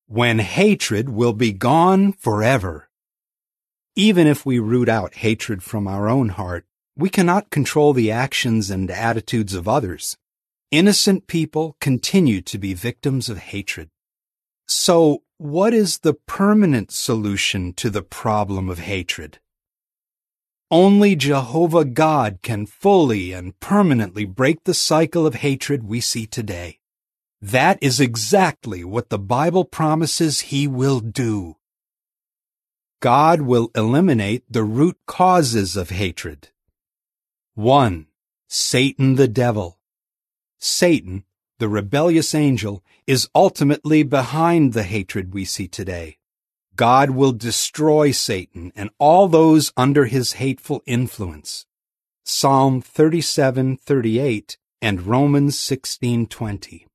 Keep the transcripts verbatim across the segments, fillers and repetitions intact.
when hatred will be gone forever. Even if we root out hatred from our own heart, we cannot control the actions and attitudes of others. Innocent people continue to be victims of hatred. So, what is the permanent solution to the problem of hatred? Only Jehovah God can fully and permanently break the cycle of hatred we see today. That is exactly what the Bible promises He will do. God will eliminate the root causes of hatred. one. Satan the devil. Satan, the rebellious angel, is ultimately behind the hatred we see today. God will destroy Satan and all those under his hateful influence. Psalm thirty-seven thirty-eight and Romans sixteen twenty.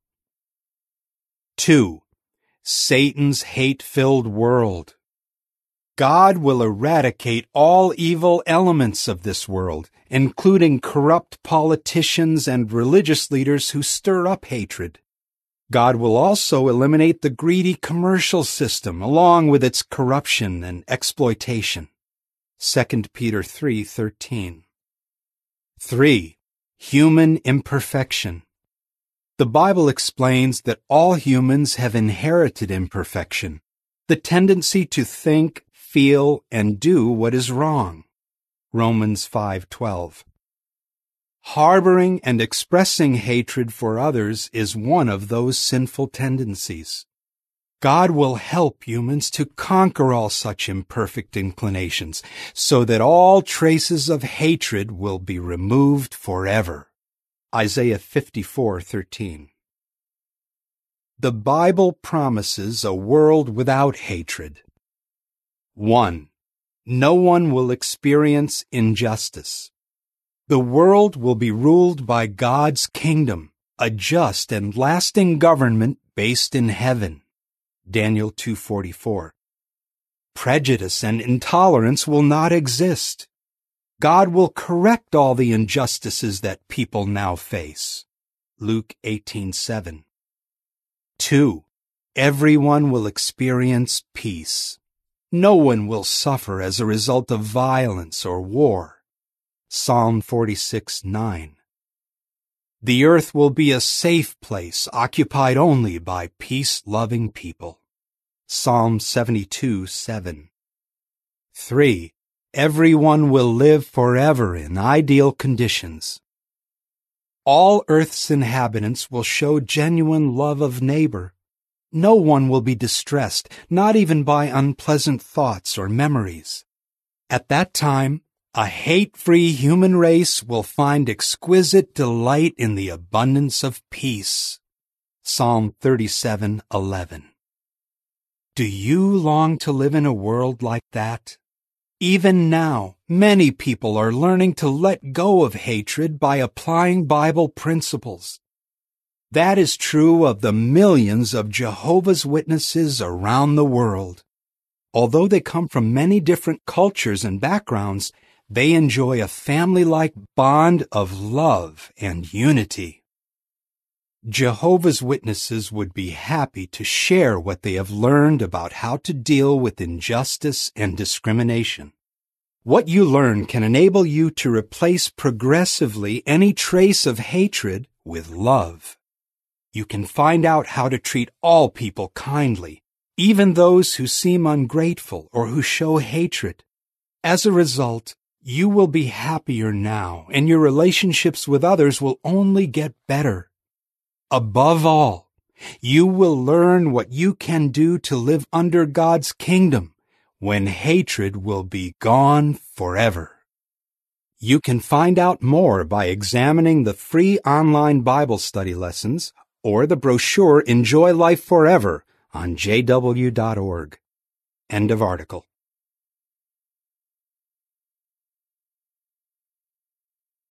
two. Satan's hate-filled world. God will eradicate all evil elements of this world, including corrupt politicians and religious leaders who stir up hatred. God will also eliminate the greedy commercial system along with its corruption and exploitation. Second Peter three thirteen. three. Human imperfection. The Bible explains that all humans have inherited imperfection, the tendency to think, feel, and do what is wrong. Romans five twelve. Harboring and expressing hatred for others is one of those sinful tendencies. God will help humans to conquer all such imperfect inclinations, so that all traces of hatred will be removed forever. Isaiah fifty-four thirteen. The Bible promises a world without hatred. one. No one will experience injustice. The world will be ruled by God's kingdom, a just and lasting government based in heaven. Daniel two forty-four. Prejudice and intolerance will not exist. God will correct all the injustices that people now face. Luke eighteen seven. two. Everyone will experience peace. No one will suffer as a result of violence or war. Psalm forty-six nine. The earth will be a safe place occupied only by peace-loving people. Psalm seventy-two seven. three. Everyone will live forever in ideal conditions. All Earth's inhabitants will show genuine love of neighbor. No one will be distressed, not even by unpleasant thoughts or memories. At that time, a hate-free human race will find exquisite delight in the abundance of peace. Psalm thirty-seven eleven. Do you long to live in a world like that? Even now, many people are learning to let go of hatred by applying Bible principles. That is true of the millions of Jehovah's Witnesses around the world. Although they come from many different cultures and backgrounds, they enjoy a family-like bond of love and unity. Jehovah's Witnesses would be happy to share what they have learned about how to deal with injustice and discrimination. What you learn can enable you to replace progressively any trace of hatred with love. You can find out how to treat all people kindly, even those who seem ungrateful or who show hatred. As a result, you will be happier now, and your relationships with others will only get better. Above all, you will learn what you can do to live under God's kingdom when hatred will be gone forever. You can find out more by examining the free online Bible study lessons or the brochure Enjoy Life Forever on j w dot org. End of article.